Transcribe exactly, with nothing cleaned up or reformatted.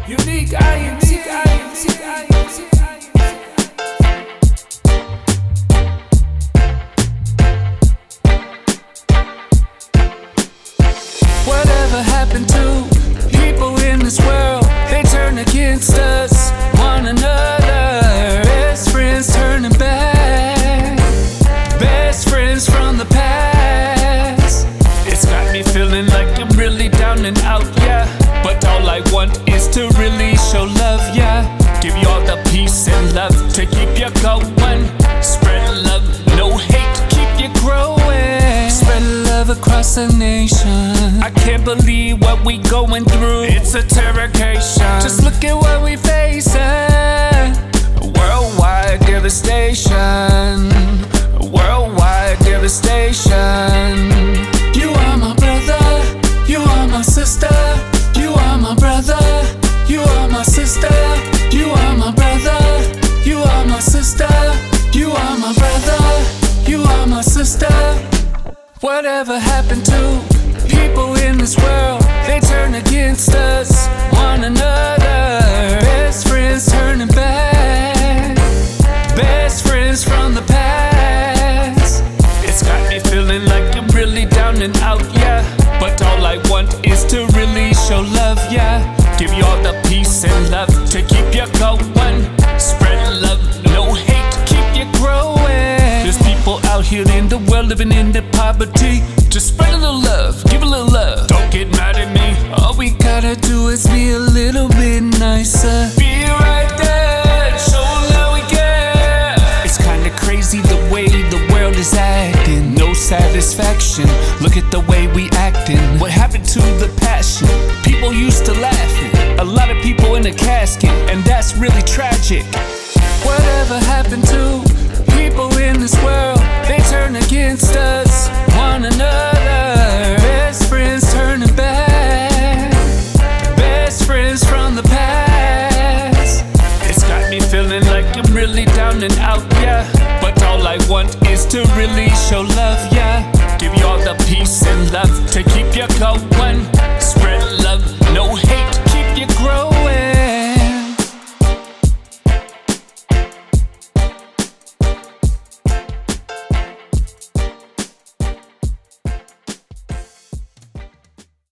Unique I M C, I M C, I M C. Whatever happened to people in this world? They turn against us, one another. Best friends turning back, best friends from the past. It's got me feeling like I'm really down and out, yeah. But all I want is to really show love, yeah. Give you all the peace and love to keep you going. Spread love, no hate, keep you growing. Spread love across the nation. I can't believe what we going through. It's a interrogation. Just look at what we facing. Worldwide devastation. Worldwide devastation. You are my brother, you are my sister. You are my brother, you are my sister. You are my brother, you are my sister. You are my brother, you are my sister. Whatever happened to people in this world? They turn against us, one another. Best friends turning back, best friends from the past. It's got me feeling like I'm really down and out, yeah. But all I want is to really show love, yeah. Give you all the peace and love to keep you going. Spread love, no hate, keep you growing. There's people out here in the world living in the poverty. Just spread a little love, give a little love. Don't get mad at me. All we gotta do is be a little bit nicer. Be right there, show love we get. It's kinda crazy the way the world is acting. No satisfaction, look at the way we acting. What happened to the passion? People used to laughing. A lot of people in a casket, and that's really tragic. Whatever happened to people in this world? They turn against us, one another. Best friends turning back, best friends from the past. It's got me feeling like I'm really down and out, yeah. But all I want is to really show love, yeah. Give you all the peace and love to keep you going. Spread love,